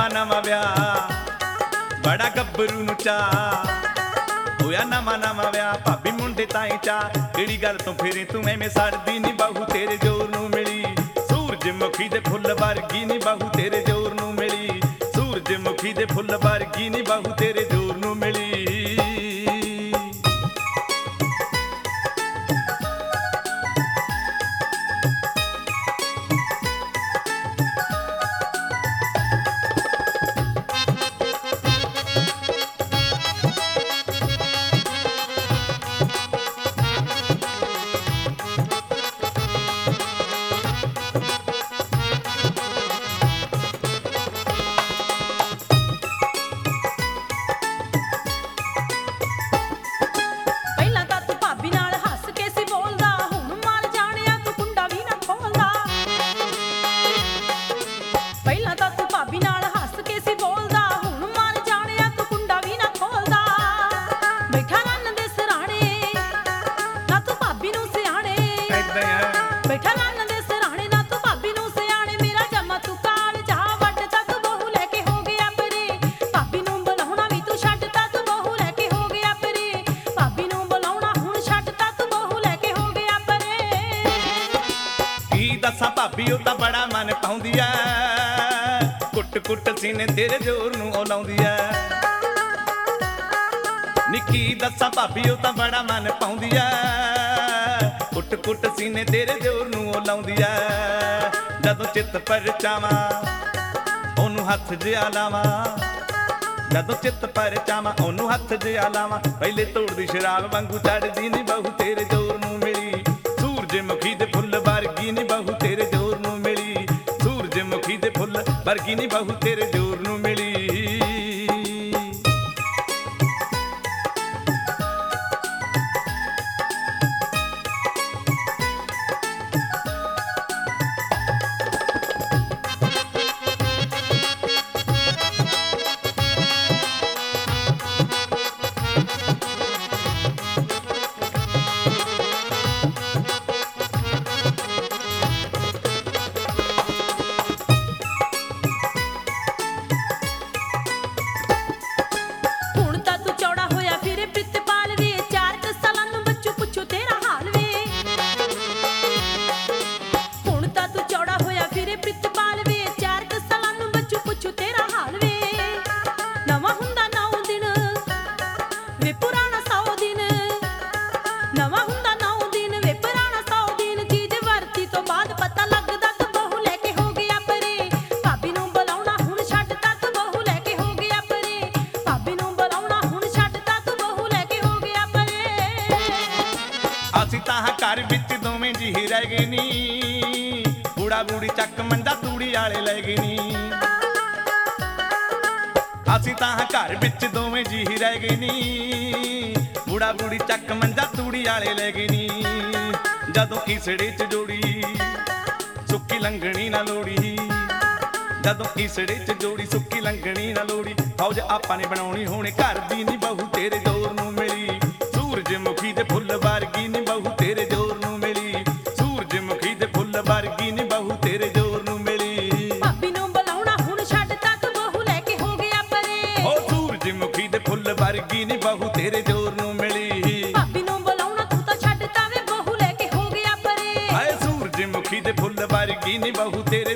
ਨਵਾਂ ਨਵਾਂ ਵਿਆਹ ਬੜਾ ਗੱਭਰੂ ਨੂੰ ਚਾਅ ਹੋਇਆ ਨਵਾਂ ਨਵਾਂ ਵਿਆਹ ਭਾਬੀ ਮੁੰਡੇ ਤਾਈਂ ਚਾਅ ਕਿਹੜੀ ਗੱਲ ਤੋਂ ਫੇਰੇ ਤੂੰ ਐਵੇਂ ਸੜਦੀ ਨੀ ਬਹੂ ਤੇਰੇ ਜ਼ੋਰ ਨੂੰ ਮਿਲੀ ਸੂਰਜਮੁਖੀ ਦੇ ਫੁੱਲ ਵਰਗੀ ਨੀ ਬਹੂ ਤੇਰੇ ਜ਼ੋਰ ਨੂੰ ਮਿਲੀ ਸੂਰਜਮੁਖੀ ਦੇ ਫੁੱਲ ਵਰਗੀ ਨੀ ਬਹੂ ਤੇਰੇ ਜ਼ੋਰ ਨੂੰ ਮਿਲੀ ਦੱਸਾਂ ਭਾਬੀ ਉਹ ਤਾਂ ਬੜਾ ਮਨ ਪਾਉਂਦੀ ਐ ਕੁੱਟ ਕੁੱਟ ਸੀਨੇ ਤੇਰੇ ਜ਼ੋਰ ਨੂੰ ਉਹ ਲਾਉਂਦੀ ਐ ਨਿੱਕੀ ਦੱਸਾਂ ਭਾਬੀ ਉਹ ਤਾਂ ਬੜਾ ਮਨ ਪਾਉਂਦੀ ਐ ਕੁੱਟ ਕੁੱਟ ਸੀਨੇ ਤੇਰੇ ਜ਼ੋਰ ਨੂੰ ਉਹ ਲਾਉਂਦੀ ਐ ਜਦੋਂ ਚਿੱਤ ਪਰਚਾਵਾਂ ਉਹਨੂੰ ਹੱਥ ਜਿਹਾ ਲਾਵਾਂ ਜਦੋਂ ਚਿੱਤ ਪਰਚਾਵਾਂ ਉਹਨੂੰ ਹੱਥ ਜਿਹਾ ਲਾਵਾਂ ਪਹਿਲੇ ਤੋੜਦੀ ਸ਼ਰਾਬ ਵਾਂਗੂ ਚੜਦੀ ਨੀ ਬਹੂ ਤੇਰੇ ਜ਼ੋਰ ਨੂੰ ਮਿਲੀ ਸੂਰਜਮੁਖੀ ਦੇ ਫੁੱਲ ਵਰਗੀ ਨੀ ਬਹੂ ਤੇਰੇ ਜ਼ੋਰ ਨੂੰ ਮਿਲੀ ਸੂਰਜਮੁਖੀ ਦੇ ਫੁੱਲ ਵਰਗੀ ਨੀ ਬਹੂ ਤੇਰੇ ਜ਼ੋਰ ਨੂੰ ਮਿਲੀ ਅਸੀਂ ਤਾਂ ਘਰ ਵਿੱਚ ਦੋਵੇਂ ਜੀ ਰਹਿ ਗਏ ਨੀ ਬੁੜਾ ਬੁੜੀ ਚੱਕ ਮੰਡਾ ਤੂੜੀ ਵਾਲੇ ਲੈ ਗਏ ਨੀ ਅਸੀਂ ਤਾਂ ਘਰ ਵਿੱਚ ਦੋਵੇਂ ਜੀ ਰਹਿ ਗਏ ਨੀ ਬੁੜਾ ਬੁੜੀ ਚੱਕ ਮੰਡਾ ਤੂੜੀ ਵਾਲੇ ਲੈ ਗਏ ਨੀ ਜਦੋਂ ਈਸੜੇ ਚ ਜੋੜੀ ਸੁੱਕੀ ਲੰਘਣੀ ਨਾ ਲੋੜੀ ਜਦੋਂ ਈਸੜੇ ਚ ਜੋੜੀ ਸੁੱਕੀ ਲੰਘਣੀ ਨਾ ਲੋੜੀ ਫੌਜ ਆਪਾਂ ਨੇ ਬਣਾਉਣੀ ਹੋਣੀ ਘਰ ਦੀ ਨੀ ਬਹੂ ਤੇਰੇ ਜ਼ੋਰ ਨੂੰ ਮਿਲੀ ਸੂਰਜਮੁਖੀ ਦੇ ਫੁੱਲ ਵਰਗੀ ਨੀ ਬਹੂ ਤੇਰੇ ਜ਼ੋਰ ਨੂੰ ਮਿਲੀ ਸੂਰਜਮੁਖੀ ਦੇ ਫੁੱਲ ਵਰਗੀ ਨੀ ਬਹੂ ਤੇਰੇ ਜ਼ੋਰ ਨੂੰ ਮਿਲੀ ਭਾਬੀ ਨੂੰ ਬੁਲਾਉਣਾ ਹੁਣ ਛੱਡਤਾ ਤੂੰ ਬਹੂ ਲੈ ਕੇ ਹੋ ਗਿਆ ਪਰੇ ਓ ਸੂਰਜਮੁਖੀ ਦੇ ਫੁੱਲ ਵਰਗੀ ਨੀ ਬਹੂ ਤੇਰੇ ਜ਼ੋਰ ਨੂੰ ਮਿਲੀ ਭਾਬੀ ਨੂੰ ਬੁਲਾਉਣਾ ਤੂੰ ਤਾਂ ਛੱਡਤਾ ਵੇ ਬਹੂ ਲੈ ਕੇ ਹੋ ਗਿਆ ਪਰੇ ਹਾਏ ਸੂਰਜਮੁਖੀ ਦੇ ਫੁੱਲ ਵਰਗੀ ਨੀ ਬਹੂ ਤੇਰੇ